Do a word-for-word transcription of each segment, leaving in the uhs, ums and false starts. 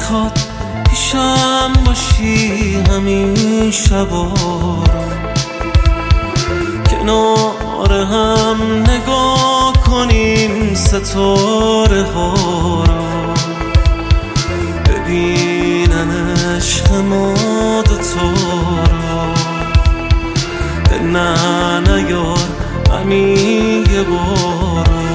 میخواد پیشم باشی همین شبا رو، کنار هم نگاه کنیم ستاره ها رو، ببینن عشق ما دوتا رو. نه نیار همین یه بارو،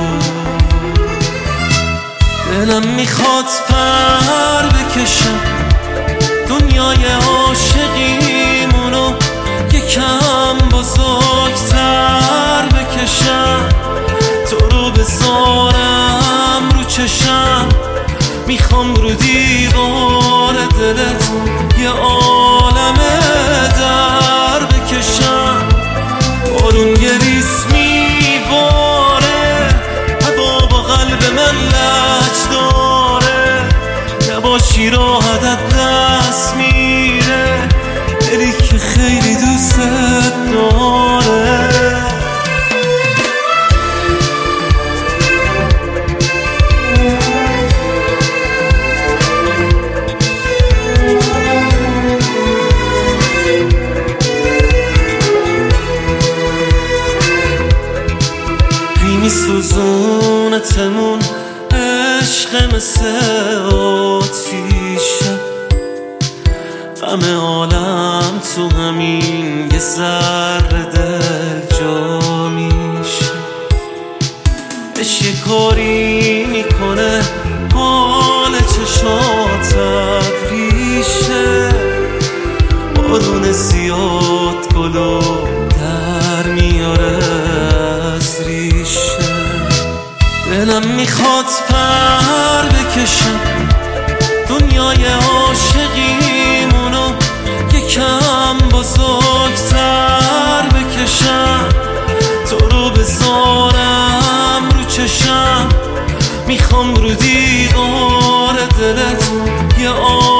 دلم میخواد پر بکشم دنیای عاشقیمونو یکم بزرگتر بکشم، تو رو بذارم رو چشم، میخوام رو دیوار دلت یه عالم در بکشم. بارون یه ریز میباره، هوا با قلب من لج داره، نباشی راحتت دست میره، دلی که خیلی دوست داره. میسوزونتمون عشق مثل آتیشه، غم عالم تو همین یه ذره دل جا میشه. عشق یه کاری میکنه حال چشات ابریشه، بارون زیاد گلو در میاره از ریشه. دلم میخواد پر بکشم دنیای عاشقیمونو یکم بزرگتر بکشم، تو رو بذارم رو چشم، میخوام رو دیوار دلت یه